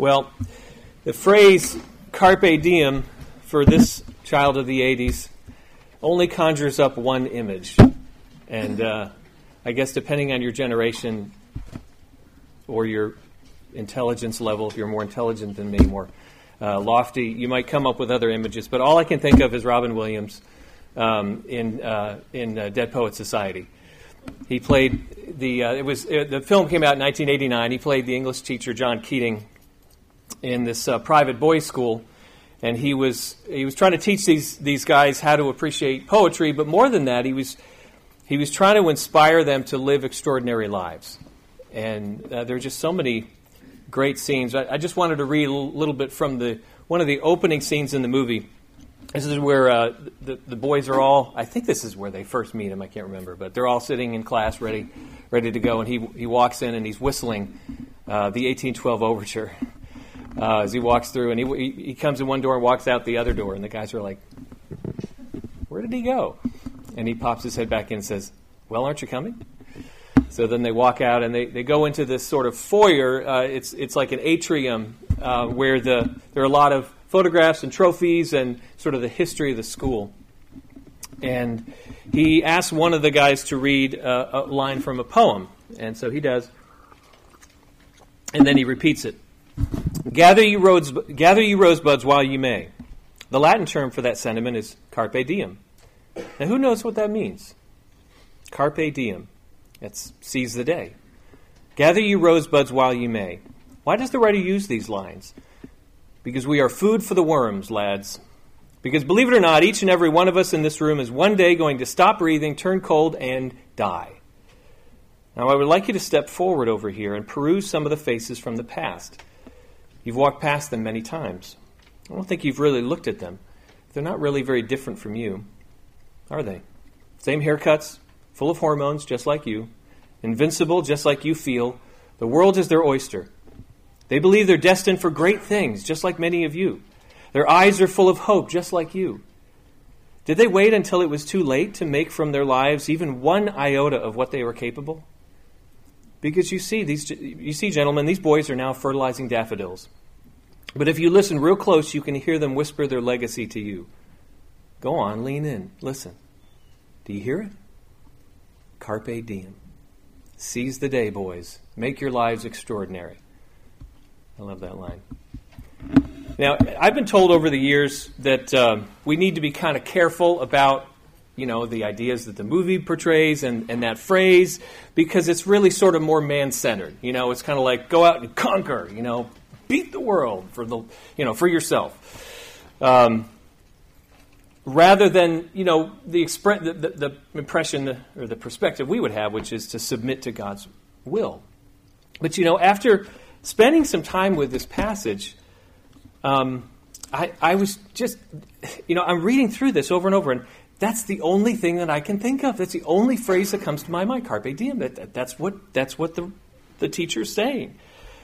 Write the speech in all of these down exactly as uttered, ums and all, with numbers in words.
Well, the phrase carpe diem for this child of the eighties only conjures up one image. And uh, I guess depending on your generation or your intelligence level, if you're more intelligent than me, more uh, lofty, you might come up with other images. But all I can think of is Robin Williams um, in uh, in uh, Dead Poets Society. He played the uh, it was uh, the film came out in nineteen eighty-nine. He played the English teacher John Keating in this uh, private boys' school, and he was he was trying to teach these these guys how to appreciate poetry. But more than that, he was he was trying to inspire them to live extraordinary lives. And uh, there are just so many great scenes. I, I just wanted to read a little, little bit from the one of the opening scenes in the movie. This is where uh, the, the boys are all, I think this is where they first meet him, I can't remember, but they're all sitting in class ready ready to go, and he he walks in and he's whistling uh, the eighteen twelve Overture uh, as he walks through, and he, he he comes in one door and walks out the other door, and the guys are like, where did he go? And he pops his head back in and says, well, aren't you coming? So then they walk out and they, they go into this sort of foyer. Uh, it's it's like an atrium uh, where the there are a lot of photographs and trophies and sort of the history of the school. And he asks one of the guys to read uh, a line from a poem. And so he does. And then he repeats it. Gather ye, rose, gather ye rosebuds while ye may. The Latin term for that sentiment is carpe diem. Now who knows what that means? Carpe diem. It's seize the day. Gather ye rosebuds while ye may. Why does the writer use these lines? Because we are food for the worms, lads. Because believe it or not, each and every one of us in this room is one day going to stop breathing, turn cold, and die. Now I would like you to step forward over here and peruse some of the faces from the past. You've walked past them many times. I don't think you've really looked at them. They're not really very different from you, are they? Same haircuts, full of hormones, just like you. Invincible, just like you feel. The world is their oyster. They believe they're destined for great things, just like many of you. Their eyes are full of hope, just like you. Did they wait until it was too late to make from their lives even one iota of what they were capable? Because you see, these, you see, gentlemen, these boys are now fertilizing daffodils. But if you listen real close, you can hear them whisper their legacy to you. Go on, lean in, listen. Do you hear it? Carpe diem. Seize the day, boys. Make your lives extraordinary. I love that line. Now, I've been told over the years that um, we need to be kind of careful about, you know, the ideas that the movie portrays and, and that phrase, because it's really sort of more man-centered. You know, it's kind of like go out and conquer, you know, beat the world for the, you know, for yourself. Um, rather than, you know, the, expre- the, the, the impression or the perspective we would have, which is to submit to God's will. But, you know, after spending some time with this passage, um, I, I was just, you know, I'm reading through this over and over, and that's the only thing that I can think of. That's the only phrase that comes to my mind, carpe diem. That, that, that's what that's what the the teacher's saying.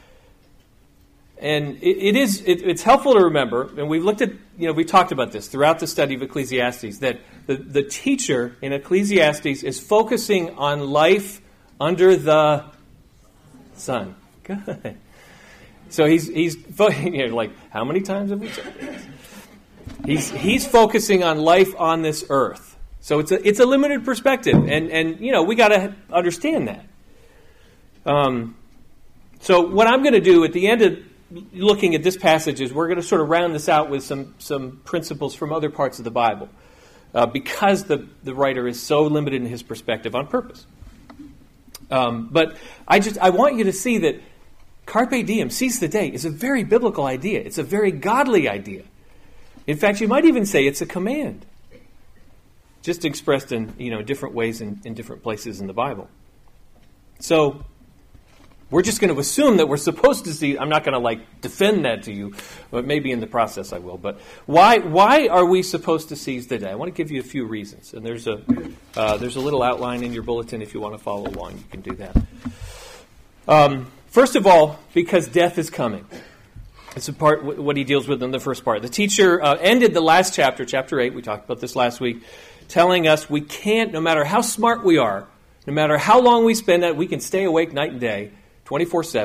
And it, it is it, it's helpful to remember, and we've looked at, you know, we talked about this throughout the study of Ecclesiastes, that the, the teacher in Ecclesiastes is focusing on life under the sun. Good. So he's he's you know, like, how many times have we said this? He's he's focusing on life on this earth. So it's a it's a limited perspective, and and you know we got to understand that. Um, so what I'm going to do at the end of looking at this passage is we're going to sort of round this out with some some principles from other parts of the Bible, uh, because the the writer is so limited in his perspective on purpose. Um, but I just I want you to see that carpe diem, seize the day, is a very biblical idea. It's a very godly idea. In fact, you might even say it's a command, just expressed in, you know, different ways in, in different places in the Bible. So we're just going to assume that we're supposed to see. I'm not going to like defend that to you, but maybe in the process I will. But why why are we supposed to seize the day? I want to give you a few reasons, and there's a uh, there's a little outline in your bulletin if you want to follow along. You can do that. Um, first of all, because death is coming. It's a part what he deals with in the first part. The teacher uh, ended the last chapter, chapter eight, we talked about this last week, telling us we can't, no matter how smart we are, no matter how long we spend it, we can stay awake night and day, twenty-four seven.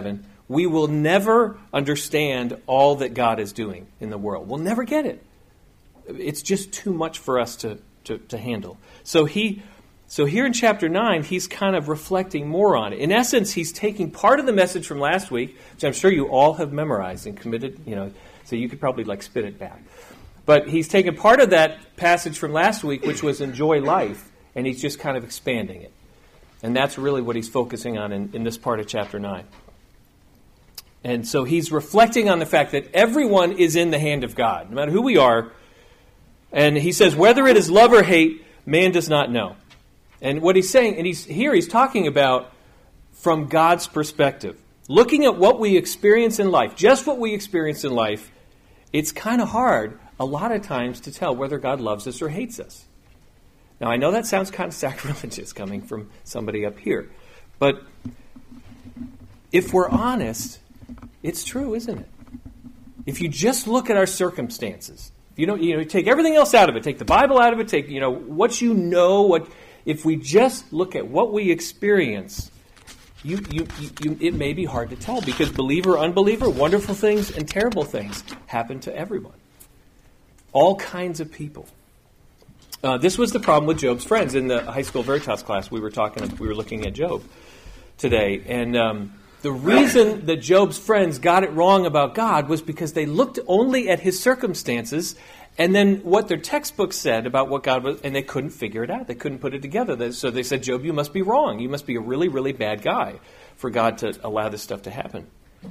we will never understand all that God is doing in the world. We'll never get it. It's just too much for us to, to, to handle. So he, so here in chapter nine, he's kind of reflecting more on it. In essence, he's taking part of the message from last week, which I'm sure you all have memorized and committed, you know, so you could probably like spit it back. But he's taken part of that passage from last week, which was enjoy life, and he's just kind of expanding it. And that's really what he's focusing on in, in this part of chapter nine. And so he's reflecting on the fact that everyone is in the hand of God, no matter who we are. And he says, whether it is love or hate, man does not know. And what he's saying, and he's here he's talking about from God's perspective. Looking at what we experience in life, just what we experience in life, it's kind of hard a lot of times to tell whether God loves us or hates us. Now, I know that sounds kind of sacrilegious coming from somebody up here. But if we're honest, it's true, isn't it? If you just look at our circumstances, if you don't, you know, take everything else out of it, take the Bible out of it, take, you know, what you know, what, if we just look at what we experience, you, you, you, you, it may be hard to tell because believer, unbeliever, wonderful things and terrible things happen to everyone. All kinds of people. Uh, this was the problem with Job's friends in the high school Veritas class. We were talking, we were looking at Job today, and um, the reason that Job's friends got it wrong about God was because they looked only at his circumstances and then what their textbook said about what God was, and they couldn't figure it out. They couldn't put it together. So they said, Job, you must be wrong. You must be a really, really bad guy for God to allow this stuff to happen.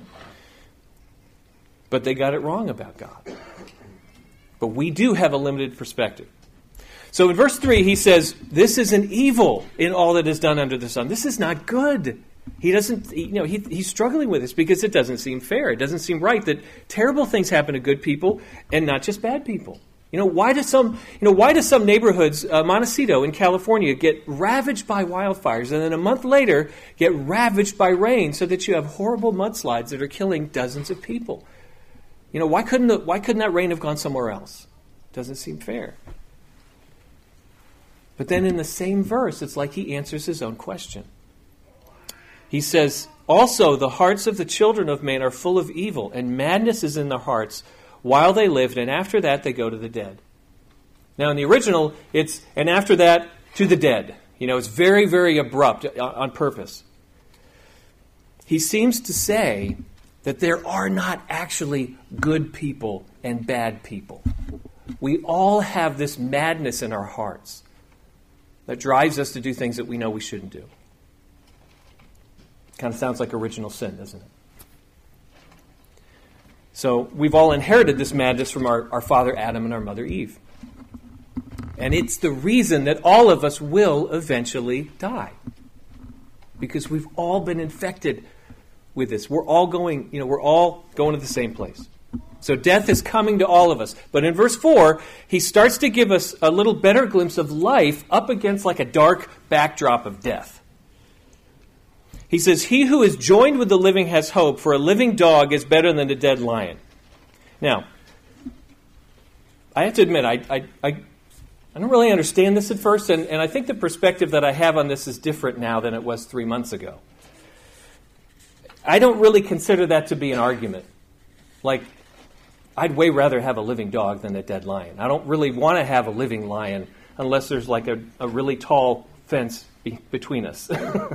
But they got it wrong about God. But we do have a limited perspective. So in verse three, he says, this is an evil in all that is done under the sun. This is not good. He doesn't, you know, he, he's struggling with this because it doesn't seem fair. It doesn't seem right that terrible things happen to good people and not just bad people. You know, why do some, you know, why do some neighborhoods, uh, Montecito in California, get ravaged by wildfires and then a month later get ravaged by rain so that you have horrible mudslides that are killing dozens of people? You know, why couldn't the, why couldn't that rain have gone somewhere else? Doesn't seem fair. But then in the same verse, it's like he answers his own question. He says, also the hearts of the children of man are full of evil, and madness is in their hearts while they lived, and after that they go to the dead. Now in the original, it's, and after that, to the dead. You know, it's very, very abrupt on purpose. He seems to say that there are not actually good people and bad people. We all have this madness in our hearts that drives us to do things that we know we shouldn't do. Kind of sounds like original sin, doesn't it? So we've all inherited this madness from our, our father Adam and our mother Eve. And it's the reason that all of us will eventually die. Because we've all been infected with this. We're all going, you know, we're all going to the same place. So death is coming to all of us. But in verse four, he starts to give us a little better glimpse of life up against like a dark backdrop of death. He says, he who is joined with the living has hope, for a living dog is better than a dead lion. Now, I have to admit, I I, I, I don't really understand this at first, and, and I think the perspective that I have on this is different now than it was three months ago. I don't really consider that to be an argument. Like, I'd way rather have a living dog than a dead lion. I don't really want to have a living lion unless there's like a, a really tall fence be- between us.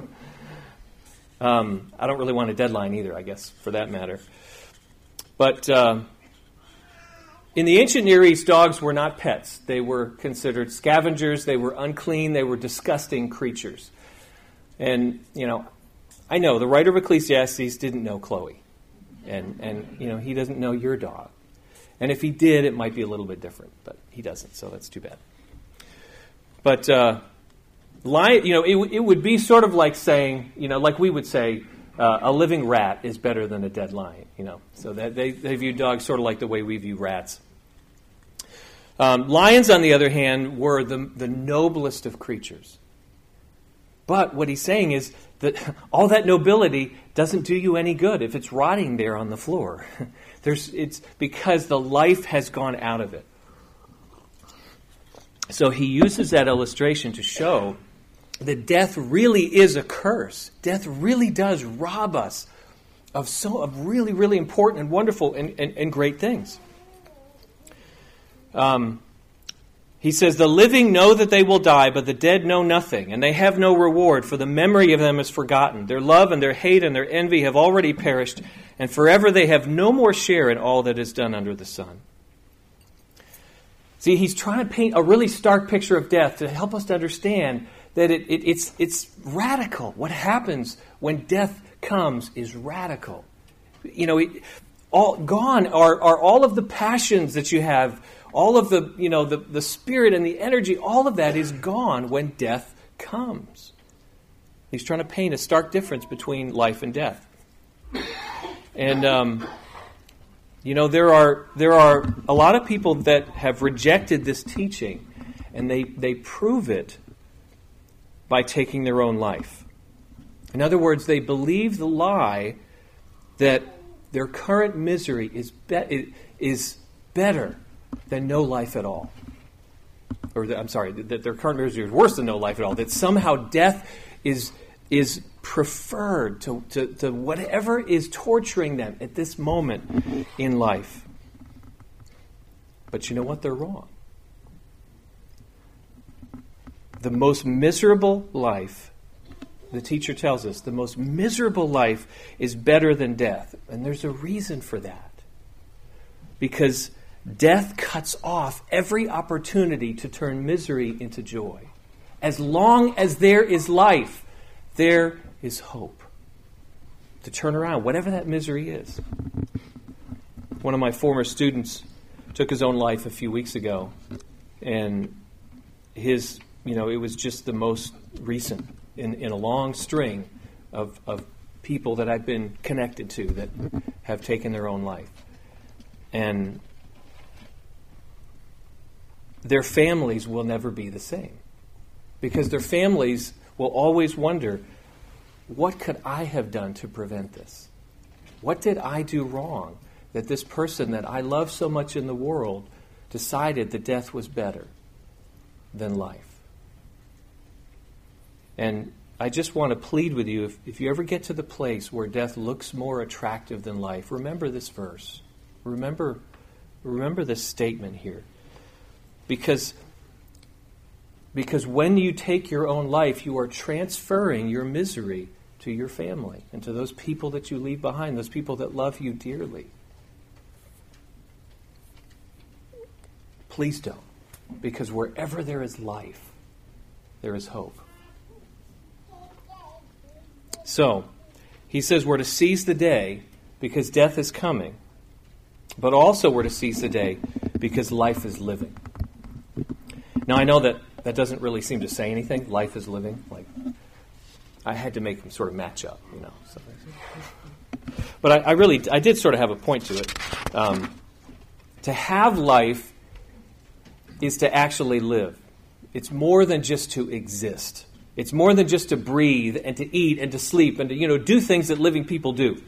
Um, I don't really want a dead lion either, I guess, for that matter. But uh, in the ancient Near East, dogs were not pets. They were considered scavengers. They were unclean. They were disgusting creatures. And, you know, I know the writer of Ecclesiastes didn't know Chloe. And, and you know, he doesn't know your dog. And if he did, it might be a little bit different. But he doesn't, so that's too bad. But... Uh, Lion, you know, it, it would be sort of like saying, you know, like we would say, uh, a living rat is better than a dead lion, you know. So that they, they view dogs sort of like the way we view rats. Um, lions, on the other hand, were the, the noblest of creatures. But what he's saying is that all that nobility doesn't do you any good if it's rotting there on the floor. There's, it's because the life has gone out of it. So he uses that illustration to show that death really is a curse. Death really does rob us of so of really, really important and wonderful and, and, and great things. Um, he says, the living know that they will die, but the dead know nothing, and they have no reward, for the memory of them is forgotten. Their love and their hate and their envy have already perished, and forever they have no more share in all that is done under the sun. See, he's trying to paint a really stark picture of death to help us to understand that it, it, it's, it's radical. What happens when death comes is radical. You know, it, all gone are, are all of the passions that you have, all of the, you know, the, the spirit and the energy, all of that is gone when death comes. He's trying to paint a stark difference between life and death. And, um, you know, there are there are a lot of people that have rejected this teaching, and they, they prove it by taking their own life. In other words, they believe the lie that their current misery is be- is better than no life at all. Or, the, I'm sorry, that their current misery is worse than no life at all. That somehow death is is preferred to, to, to whatever is torturing them at this moment in life. But you know what? They're wrong. The most miserable life, the teacher tells us, the most miserable life is better than death. And there's a reason for that. Because death cuts off every opportunity to turn misery into joy. As long as there is life, there is hope to turn around, whatever that misery is. One of my former students took his own life a few weeks ago, and his, you know, it was just the most recent in, in a long string of, of people that I've been connected to that have taken their own life. And their families will never be the same, because their families will always wonder, what could I have done to prevent this? What did I do wrong that this person that I love so much in the world decided that death was better than life? And I just want to plead with you, if, if you ever get to the place where death looks more attractive than life, remember this verse. Remember, remember this statement here. Because Because when you take your own life, you are transferring your misery to your family and to those people that you leave behind, those people that love you dearly. Please don't, because wherever there is life, there is hope. So, he says we're to seize the day because death is coming, but also we're to seize the day because life is living. Now, I know that that doesn't really seem to say anything. Life is living. Like, I had to make them sort of match up, you know. So. But I, I really, I did sort of have a point to it. Um, to have life is to actually live. It's more than just to exist. It's more than just to breathe and to eat and to sleep and to, you know, do things that living people do.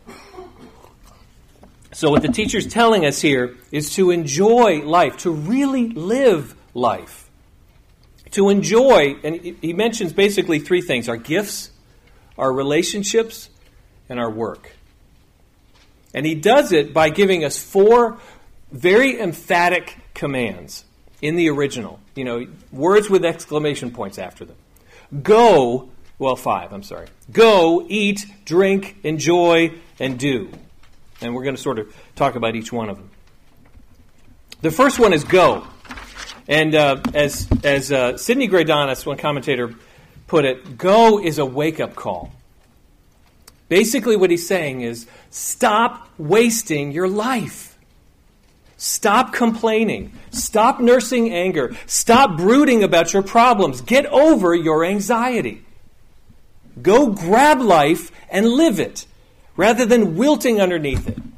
So what the teacher's telling us here is to enjoy life, to really live life. To enjoy, and he mentions basically three things: our gifts, our relationships, and our work. And he does it by giving us four very emphatic commands in the original. You know, words with exclamation points after them. Go, well, five, I'm sorry. Go, eat, drink, enjoy, and do. And we're going to sort of talk about each one of them. The first one is go. And uh, as as uh, Sidney Greidanus, one commentator, put it, go is a wake-up call. Basically what he's saying is, stop wasting your life. Stop complaining. Stop nursing anger. Stop brooding about your problems. Get over your anxiety. Go grab life and live it, rather than wilting underneath it.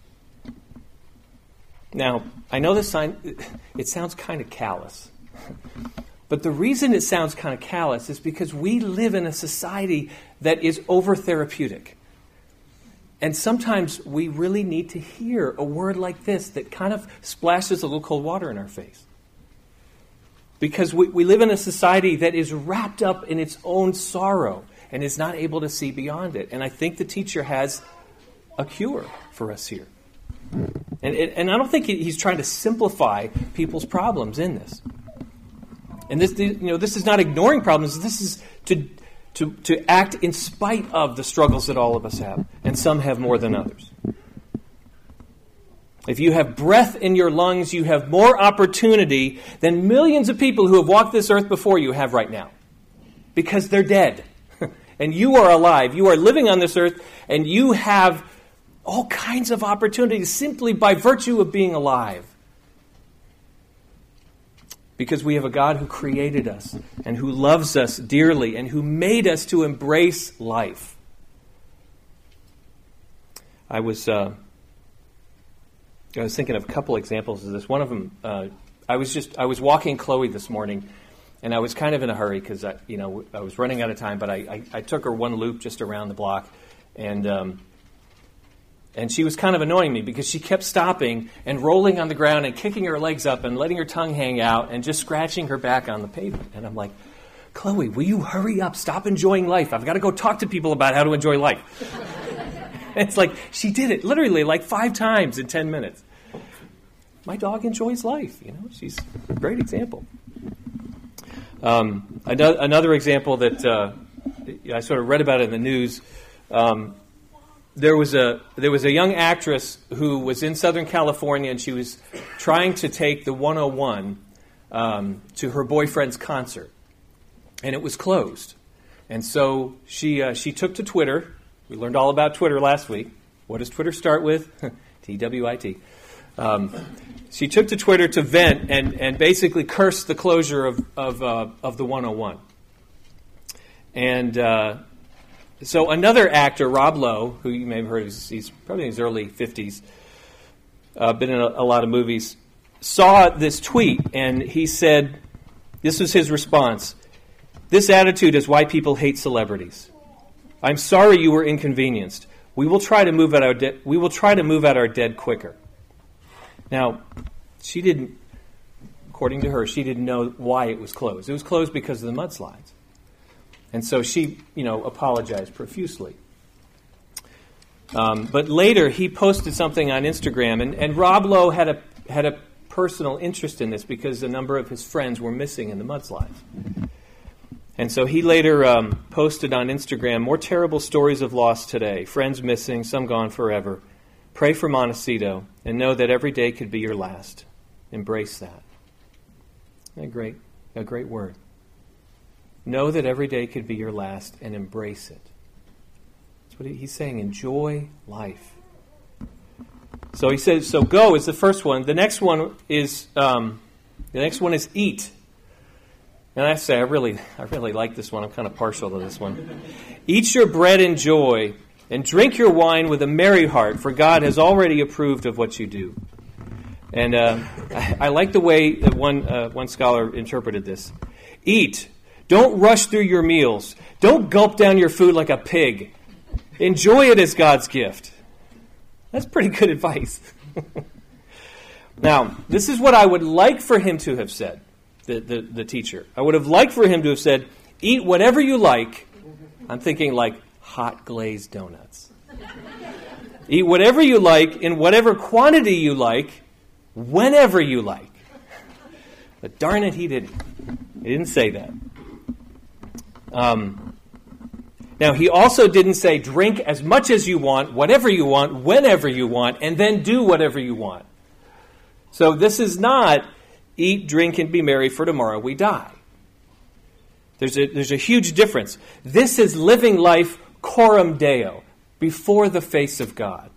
Now, I know this sign, it sounds kind of callous. But the reason it sounds kind of callous is because we live in a society that is over-therapeutic. And sometimes we really need to hear a word like this that kind of splashes a little cold water in our face. Because we, we live in a society that is wrapped up in its own sorrow and is not able to see beyond it. And I think the teacher has a cure for us here. And, and I don't think he's trying to simplify people's problems in this. And this, you know, this is not ignoring problems. This is to, to, to act in spite of the struggles that all of us have. And some have more than others. If you have breath in your lungs, you have more opportunity than millions of people who have walked this earth before you have right now. Because they're dead. And you are alive. You are living on this earth, and you have all kinds of opportunities simply by virtue of being alive. Because we have a God who created us and who loves us dearly and who made us to embrace life. I was uh, I was thinking of a couple examples of this. One of them, uh, I was just I was walking Chloe this morning, and I was kind of in a hurry because I you know I was running out of time. But I, I, I took her one loop just around the block, and. Um, And she was kind of annoying me because she kept stopping and rolling on the ground and kicking her legs up and letting her tongue hang out and just scratching her back on the pavement. And I'm like, Chloe, will you hurry up? Stop enjoying life. I've got to go talk to people about how to enjoy life. It's like she did it literally like five times in ten minutes. My dog enjoys life. You know, she's a great example. Um, another example that uh, I sort of read about in the news. Um, There was a there was a young actress who was in Southern California, and she was trying to take the one oh one um, to her boyfriend's concert, and it was closed. And so she uh, she took to Twitter. We learned all about Twitter last week. What does Twitter start with? T W I T. Um, she took to Twitter to vent and, and basically curse the closure of of, uh, of the one oh one. And uh, So another actor, Rob Lowe, who you may have heard, he's, he's probably in his early fifties, uh, been in a, a lot of movies, saw this tweet, and he said, this was his response, "This attitude is why people hate celebrities. I'm sorry you were inconvenienced. We will try to move out our de- we will try to move out our dead quicker." Now, she didn't, according to her, she didn't know why it was closed. It was closed because of the mudslides. And so she, you know, apologized profusely. Um, but later, he posted something on Instagram, and, and Rob Lowe had a had a personal interest in this because a number of his friends were missing in the mudslides. And so he later um, posted on Instagram, "More terrible stories of loss today. Friends missing, some gone forever. Pray for Montecito, and know that every day could be your last. Embrace that." A great, a great word. Know that every day could be your last and embrace it. That's what he's saying. Enjoy life. So he says, so go is the first one. The next one is um, the next one is eat. And I say I really I really like this one. I'm kind of partial to this one. "Eat your bread in joy and drink your wine with a merry heart, for God has already approved of what you do." And uh, I, I like the way that one uh, one scholar interpreted this. Eat. Don't rush through your meals. Don't gulp down your food like a pig. Enjoy it as God's gift. That's pretty good advice. Now, this is what I would like for him to have said, the, the, the teacher. I would have liked for him to have said, eat whatever you like. I'm thinking like hot glazed donuts. Eat whatever you like, in whatever quantity you like, whenever you like. But darn it, he didn't. He didn't say that. Um, now, he also didn't say drink as much as you want, whatever you want, whenever you want, and then do whatever you want. So this is not eat, drink, and be merry, for tomorrow we die. There's a, there's a huge difference. This is living life coram Deo, before the face of God.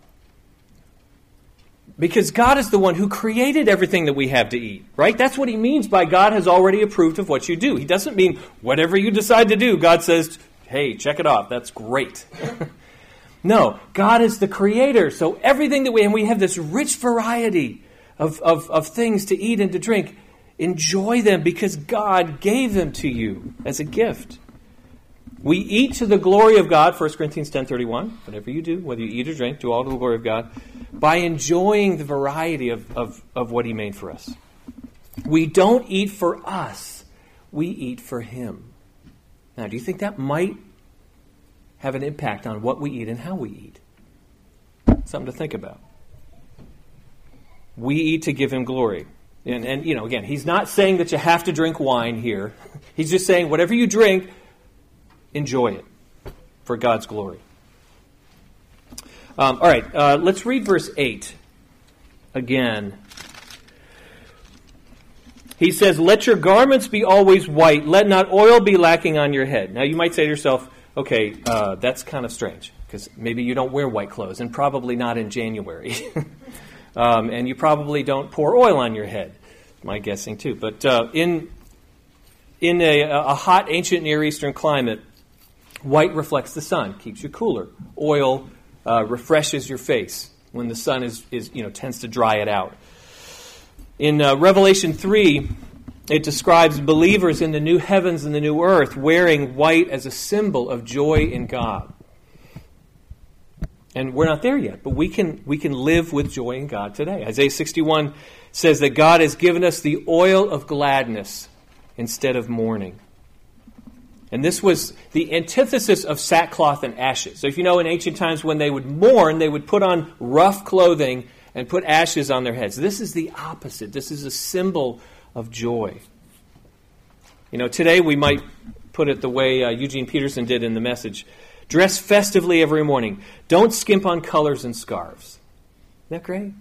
Because God is the one who created everything that we have to eat, right? That's what he means by God has already approved of what you do. He doesn't mean whatever you decide to do, God says, hey, check it off, that's great. No, God is the creator, so everything that we, and we have this rich variety of, of, of things to eat and to drink. Enjoy them because God gave them to you as a gift. We eat to the glory of God, First Corinthians ten thirty-one. Whatever you do, whether you eat or drink, do all to the glory of God, by enjoying the variety of, of, of what he made for us. We don't eat for us. We eat for him. Now, do you think that might have an impact on what we eat and how we eat? Something to think about. We eat to give him glory. And, and, you know, again, he's not saying that you have to drink wine here. He's just saying whatever you drink, enjoy it for God's glory. Um, all right, uh, let's read verse eight again. He says, let your garments be always white. Let not oil be lacking on your head. Now, you might say to yourself, okay, uh, that's kind of strange, because maybe you don't wear white clothes, and probably not in January. um, and you probably don't pour oil on your head, my guessing too. But uh, in in a, a hot, ancient Near Eastern climate, white reflects the sun, keeps you cooler. Oil uh, refreshes your face when the sun is, is you know tends to dry it out. In uh, Revelation three, it describes believers in the new heavens and the new earth wearing white as a symbol of joy in God. And we're not there yet, but we can we can live with joy in God today. Isaiah sixty-one says that God has given us the oil of gladness instead of mourning. And this was the antithesis of sackcloth and ashes. So if you know, in ancient times when they would mourn, they would put on rough clothing and put ashes on their heads. This is the opposite. This is a symbol of joy. You know, today we might put it the way uh, Eugene Peterson did in the Message. Dress festively every morning. Don't skimp on colors and scarves. Isn't that great?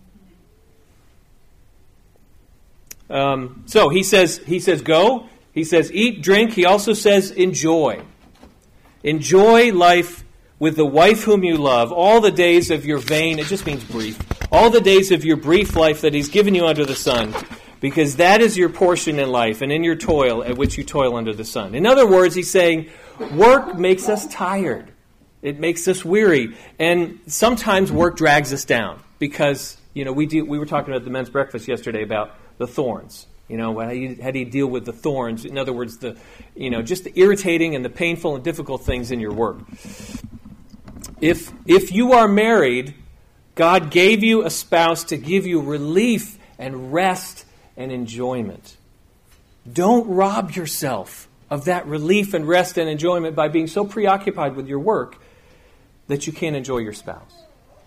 Um, so he says, he says, go. He says, eat, drink. He also says, enjoy. Enjoy life with the wife whom you love, all the days of your vain, it just means brief, all the days of your brief life that he's given you under the sun, because that is your portion in life and in your toil at which you toil under the sun. In other words, he's saying, work makes us tired. It makes us weary. And sometimes work drags us down because, you know, we do, we were talking at the men's breakfast yesterday about the thorns. You know, how do you, how do you deal with the thorns? In other words, the, you know, just the irritating and the painful and difficult things in your work. If if you are married, God gave you a spouse to give you relief and rest and enjoyment. Don't rob yourself of that relief and rest and enjoyment by being so preoccupied with your work that you can't enjoy your spouse.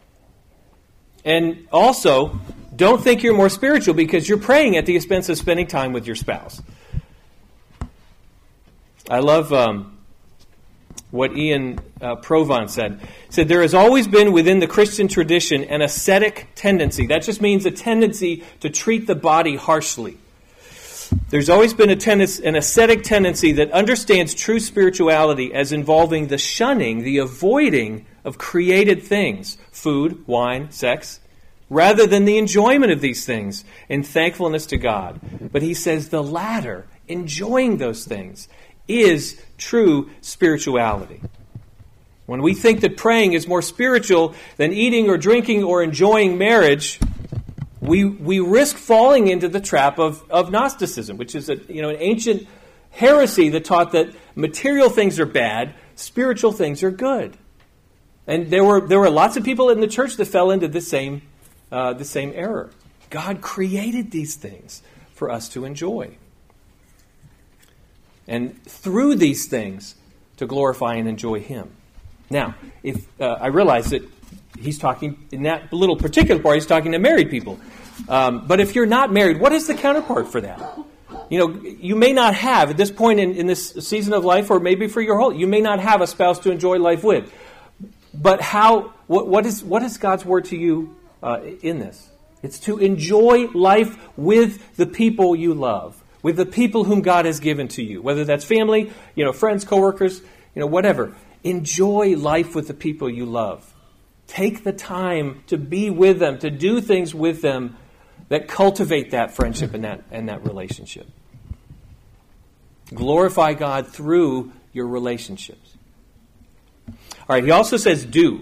And also, don't think you're more spiritual because you're praying at the expense of spending time with your spouse. I love um, what Ian uh, Provan said. He said, there has always been within the Christian tradition an ascetic tendency. That just means a tendency to treat the body harshly. There's always been a tendency, an ascetic tendency that understands true spirituality as involving the shunning, the avoiding of created things, food, wine, sex, rather than the enjoyment of these things in thankfulness to God. But he says the latter, enjoying those things, is true spirituality. When we think that praying is more spiritual than eating or drinking or enjoying marriage, we we risk falling into the trap of, of Gnosticism, which is a you know an ancient heresy that taught that material things are bad, spiritual things are good. And there were there were lots of people in the church that fell into the same uh, the same error. God created these things for us to enjoy, and through these things to glorify and enjoy Him. Now, if uh, I realize that he's talking in that little particular part, he's talking to married people. Um, but if you're not married, what is the counterpart for that? You know, you may not have, at this point in, in this season of life, or maybe for your whole, you may not have a spouse to enjoy life with. But how? What, what is what is God's word to you uh, in this? It's to enjoy life with the people you love, with the people whom God has given to you, whether that's family, you know, friends, coworkers, you know, whatever. Enjoy life with the people you love. Take the time to be with them, to do things with them that cultivate that friendship and that and that relationship. Glorify God through your relationships. All right, he also says do.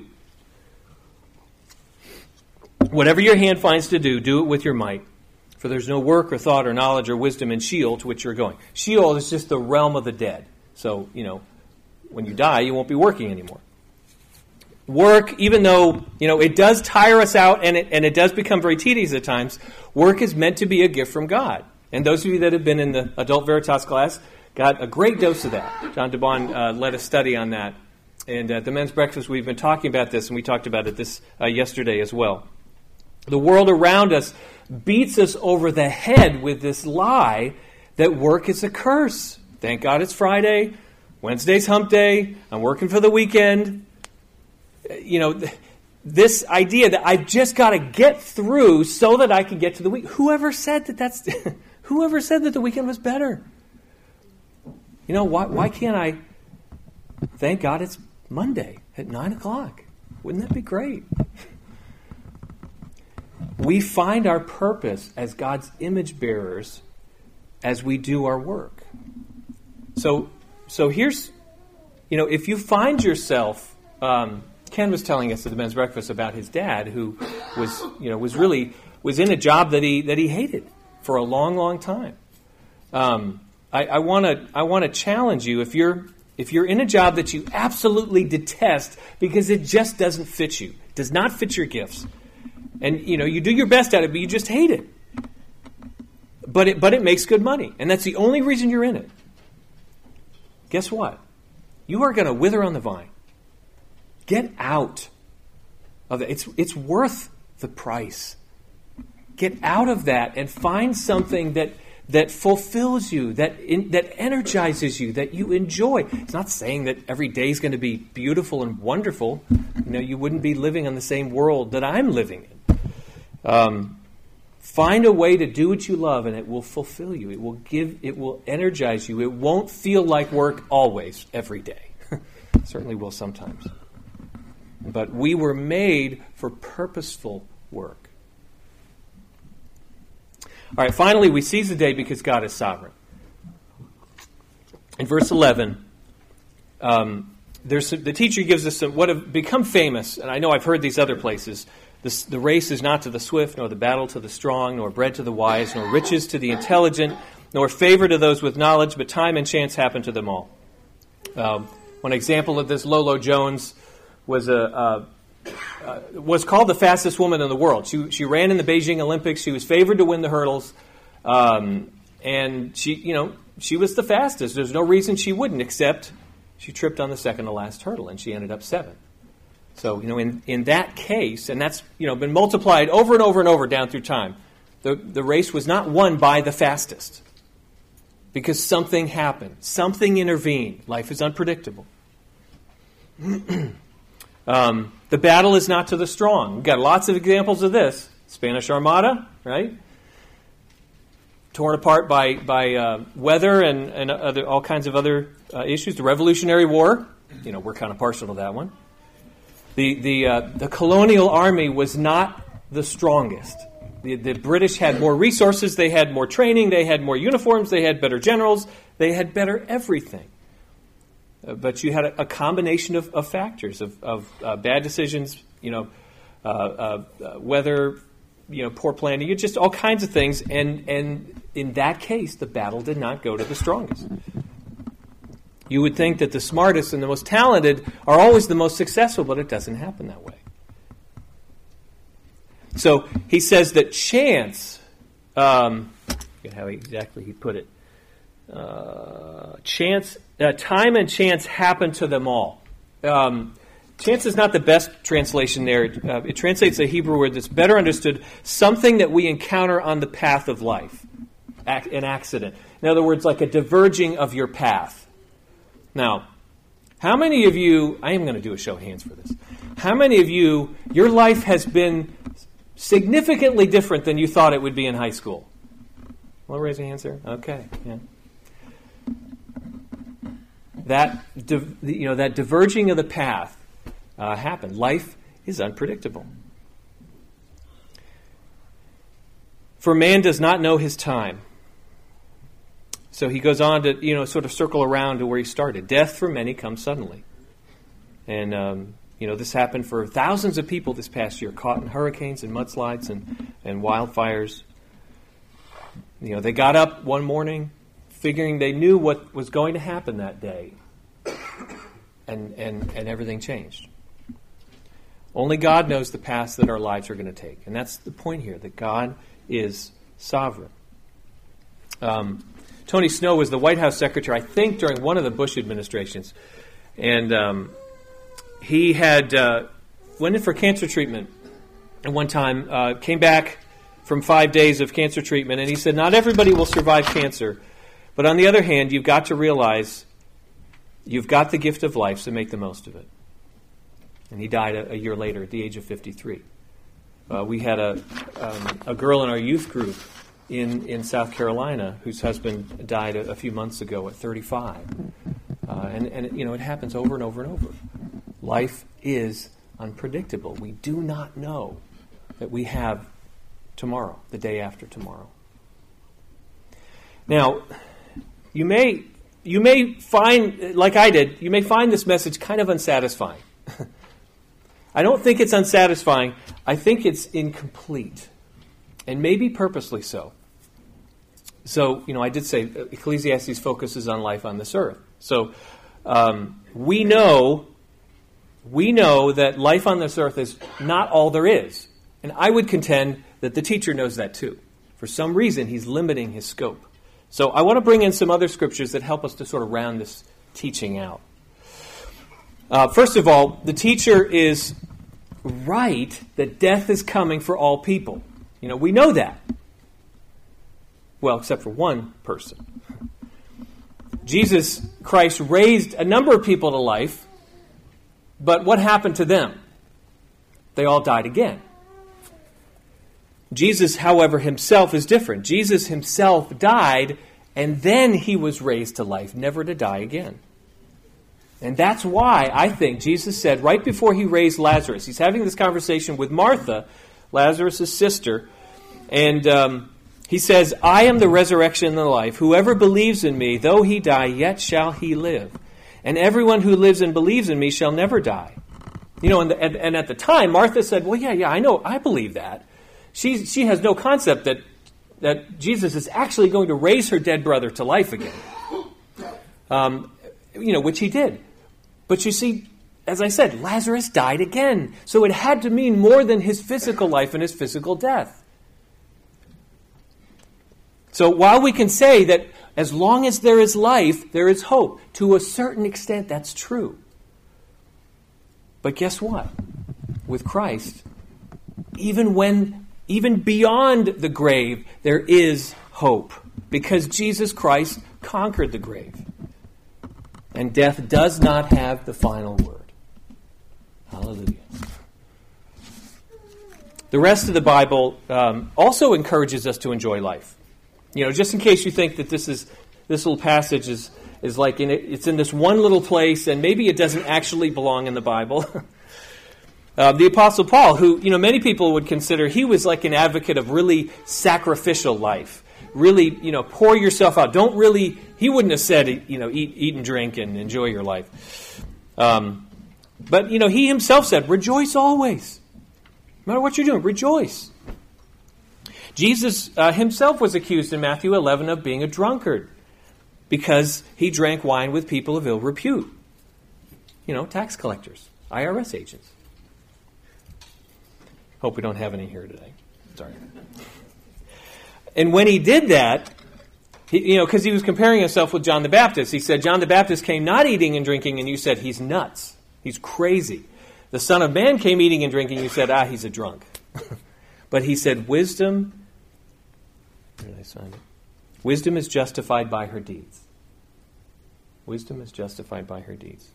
Whatever your hand finds to do, do it with your might. For there's no work or thought or knowledge or wisdom in Sheol to which you're going. Sheol is just the realm of the dead. So, you know, when you die, you won't be working anymore. Work, even though, you know, it does tire us out and it and it does become very tedious at times, work is meant to be a gift from God. And those of you that have been in the Adult Veritas class got a great dose of that. John DeBon uh, led a study on that And at the men's breakfast, we've been talking about this, and we talked about it this uh, yesterday as well. The world around us beats us over the head with this lie that work is a curse. Thank God it's Friday. Wednesday's hump day. I'm working for the weekend. You know, th- this idea that I've just got to get through so that I can get to the week. Whoever said that that's... whoever said that the weekend was better? You know, why, why can't I... Thank God it's Monday at nine o'clock. Wouldn't that be great? We find our purpose as God's image bearers as we do our work. So, so here's, you know, if you find yourself, um, Ken was telling us at the men's breakfast about his dad, who was, you know, was really was in a job that he that he hated for a long, long time. Um, I want to I want to challenge you if you're if you're in a job that you absolutely detest because it just doesn't fit you, does not fit your gifts. And, you know, you do your best at it, but you just hate it. But it but it makes good money. And that's the only reason you're in it. Guess what? You are going to wither on the vine. Get out of it. It's, it's worth the price. Get out of that and find something that, that fulfills you, that in, that energizes you, that you enjoy. It's not saying that every day is going to be beautiful and wonderful. You know, you wouldn't be living in the same world that I'm living in. Um, find a way to do what you love, and it will fulfill you. It will give. It will energize you. It won't feel like work always, every day. Certainly will sometimes. But we were made for purposeful work. All right, finally, we seize the day because God is sovereign. In verse eleven, um, there's some, the teacher gives us some, what have become famous, and I know I've heard these other places. This, the race is not to the swift, nor the battle to the strong, nor bread to the wise, nor riches to the intelligent, nor favor to those with knowledge, but time and chance happen to them all. Um, one example of this, Lolo Jones was a... a Uh, was called the fastest woman in the world. She she ran in the Beijing Olympics. She was favored to win the hurdles, um, and she you know she was the fastest. There's no reason she wouldn't, except she tripped on the second to last hurdle, and she ended up seventh. So you know in, in that case, and that's you know been multiplied over and over and over down through time. The the race was not won by the fastest because something happened, something intervened. Life is unpredictable. Um, the battle is not to the strong. We've got lots of examples of this. Spanish Armada, right? Torn apart by by uh, weather and, and other, all kinds of other uh, issues. The Revolutionary War, you know, we're kind of partial to that one. The the uh, the colonial army was not the strongest. The, the British had more resources. They had more training. They had more uniforms. They had better generals. They had better everything. But you had a, a combination of, of factors, of, of uh, bad decisions, you know, uh, uh, uh, weather, you know, poor planning, just all kinds of things. And, and in that case, the battle did not go to the strongest. You would think that the smartest and the most talented are always the most successful, but it doesn't happen that way. So he says that chance, um, I forget how exactly he put it, uh, chance... Uh, time and chance happen to them all. Um, chance is not the best translation there. Uh, it translates a Hebrew word that's better understood, something that we encounter on the path of life, Ac- an accident. In other words, like a diverging of your path. Now, how many of you, I am going to do a show of hands for this, how many of you, your life has been significantly different than you thought it would be in high school? Well, raise your hands there. Okay, yeah. That you know that diverging of the path uh, happened. Life is unpredictable. For man does not know his time. So he goes on to you know sort of circle around to where he started. Death for many comes suddenly, and um, you know this happened for thousands of people this past year, caught in hurricanes and mudslides and and wildfires. You know they got up one morning, figuring they knew what was going to happen that day, and, and, and everything changed. Only God knows the paths that our lives are going to take. And that's the point here, that God is sovereign. Um, Tony Snow was the White House secretary, I think, during one of the Bush administrations. And um, he had uh, went in for cancer treatment at one time, uh, came back from five days of cancer treatment, and he said, not everybody will survive cancer, but on the other hand, you've got to realize you've got the gift of life, so make the most of it. And he died a, a year later at the age of fifty-three. Uh, we had a um, a girl in our youth group in, in South Carolina whose husband died a, a few months ago at thirty-five. Uh, and, and, you know, it happens over and over and over. Life is unpredictable. We do not know that we have tomorrow, the day after tomorrow. Now, you may you may find, like I did, you may find this message kind of unsatisfying. I don't think it's unsatisfying. I think it's incomplete, and maybe purposely so. So, you know, I did say Ecclesiastes focuses on life on this earth. So, um, we know, we know that life on this earth is not all there is. And I would contend that the teacher knows that too. For some reason, he's limiting his scope. So I want to bring in some other scriptures that help us to sort of round this teaching out. Uh, first of all, the teacher is right that death is coming for all people. You know, we know that. Well, except for one person. Jesus Christ raised a number of people to life, but what happened to them? They all died again. Jesus, however, himself is different. Jesus himself died, and then he was raised to life, never to die again. And that's why I think Jesus said right before he raised Lazarus, he's having this conversation with Martha, Lazarus' sister, and um, he says, I am the resurrection and the life. Whoever believes in me, though he die, yet shall he live. And everyone who lives and believes in me shall never die. You know, and, the, and, and at the time, Martha said, well, yeah, yeah, I know, I believe that. She, she has no concept that, that Jesus is actually going to raise her dead brother to life again. Um, you know, which he did. But you see, as I said, Lazarus died again. So it had to mean more than his physical life and his physical death. So while we can say that as long as there is life, there is hope, to a certain extent that's true. But guess what? With Christ, even when, even beyond the grave, there is hope. Because Jesus Christ conquered the grave. And death does not have the final word. Hallelujah. The rest of the Bible um, also encourages us to enjoy life. You know, just in case you think that this is this little passage is is like in it, it's in this one little place, and maybe it doesn't actually belong in the Bible. uh, the Apostle Paul, who you know many people would consider he was like an advocate of really sacrificial life. Really, you know, pour yourself out. Don't really. He wouldn't have said, you know, eat, eat and drink and enjoy your life. Um, but you know, he himself said, "Rejoice always, no matter what you're doing. Rejoice." Jesus uh, himself was accused in Matthew eleven of being a drunkard because he drank wine with people of ill repute. You know, tax collectors, I R S agents. Hope we don't have any here today. Sorry. And when he did that, he, you know, because he was comparing himself with John the Baptist, he said, John the Baptist came not eating and drinking, and you said, he's nuts. He's crazy. The Son of Man came eating and drinking, you said, ah, he's a drunk. But he said, wisdom, where did I find it? Wisdom is justified by her deeds. Wisdom is justified by her deeds.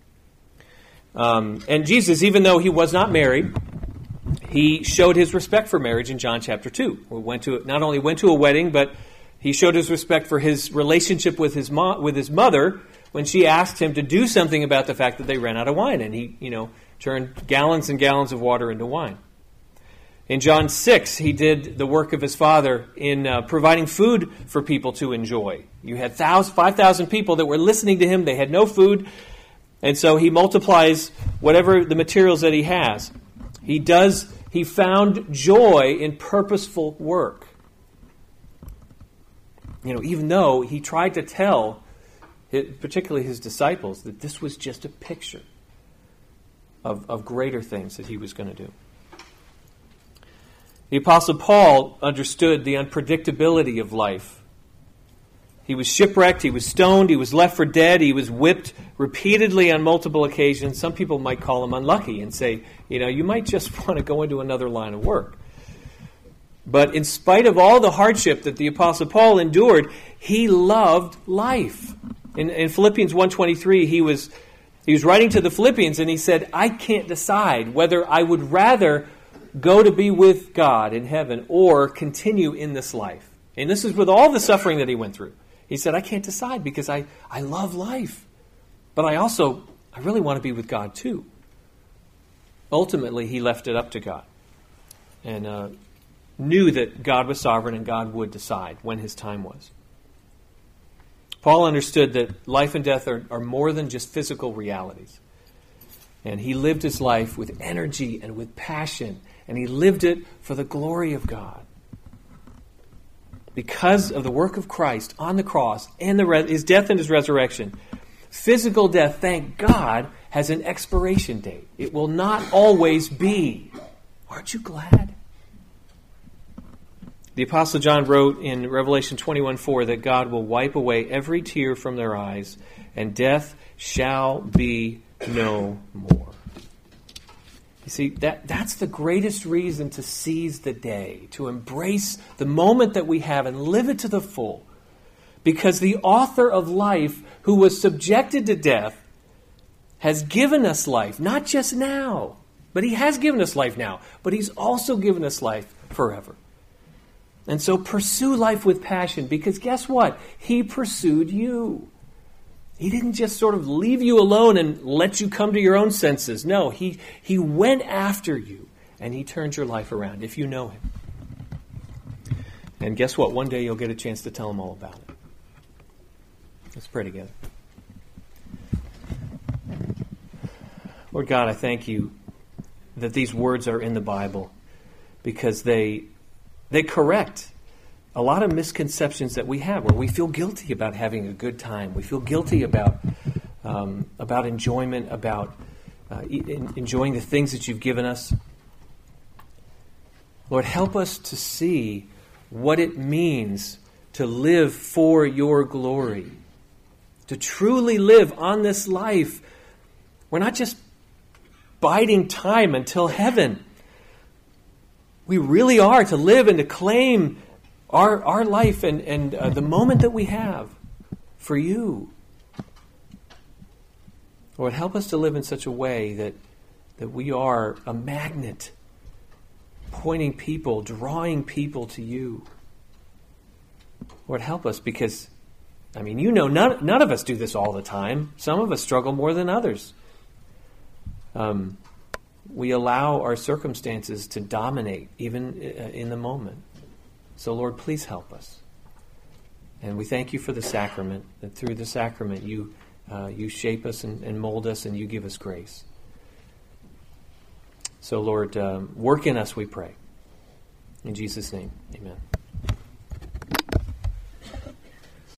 Um, and Jesus, even though he was not married, he showed his respect for marriage in John chapter two. We went to not only went to a wedding, but he showed his respect for his relationship with his mo- with his mother when she asked him to do something about the fact that they ran out of wine, and he, you know, turned gallons and gallons of water into wine. In John six, he did the work of his Father in uh, providing food for people to enjoy. You had five thousand people that were listening to him. They had no food, and so he multiplies whatever the materials that he has. He does. He found joy in purposeful work. You know, even though he tried to tell, particularly his disciples, that this was just a picture of, of greater things that he was going to do. The Apostle Paul understood the unpredictability of life. He was shipwrecked, he was stoned, he was left for dead, he was whipped repeatedly on multiple occasions. Some people might call him unlucky and say, you know, you might just want to go into another line of work. But in spite of all the hardship that the Apostle Paul endured, he loved life. In, in Philippians one twenty-three, he was, he was writing to the Philippians and he said, I can't decide whether I would rather go to be with God in heaven or continue in this life. And this is with all the suffering that he went through. He said, I can't decide because I, I love life. But I also, I really want to be with God too. Ultimately, he left it up to God. And uh, knew that God was sovereign and God would decide when his time was. Paul understood that life and death are, are more than just physical realities. And he lived his life with energy and with passion. And he lived it for the glory of God. Because of the work of Christ on the cross and the res- his death and his resurrection, physical death, thank God, has an expiration date. It will not always be. Aren't you glad? The Apostle John wrote in Revelation twenty-one four that God will wipe away every tear from their eyes, and death shall be no more. You see, that, that's the greatest reason to seize the day, to embrace the moment that we have and live it to the full. Because the author of life, who was subjected to death, has given us life, not just now, but he has given us life now, but he's also given us life forever. And so pursue life with passion, because guess what? He pursued you. He didn't just sort of leave you alone and let you come to your own senses. No, he, he went after you, and he turned your life around, if you know him. And guess what? One day you'll get a chance to tell him all about it. Let's pray together. Lord God, I thank you that these words are in the Bible, because they they correct a lot of misconceptions that we have, where we feel guilty about having a good time. We feel guilty about um, about enjoyment, about uh, in, enjoying the things that you've given us. Lord, help us to see what it means to live for your glory, to truly live on this life. We're not just biding time until heaven. We really are to live and to claim Our our life and, and uh, the moment that we have for you. Lord, help us to live in such a way that, that we are a magnet, pointing people, drawing people to you. Lord, help us, because, I mean, you know, none, none of us do this all the time. Some of us struggle more than others. Um, we allow our circumstances to dominate, even in the moment. So, Lord, please help us. And we thank you for the sacrament, that through the sacrament you uh, you shape us and, and mold us, and you give us grace. So, Lord, um, work in us, we pray. In Jesus' name, amen.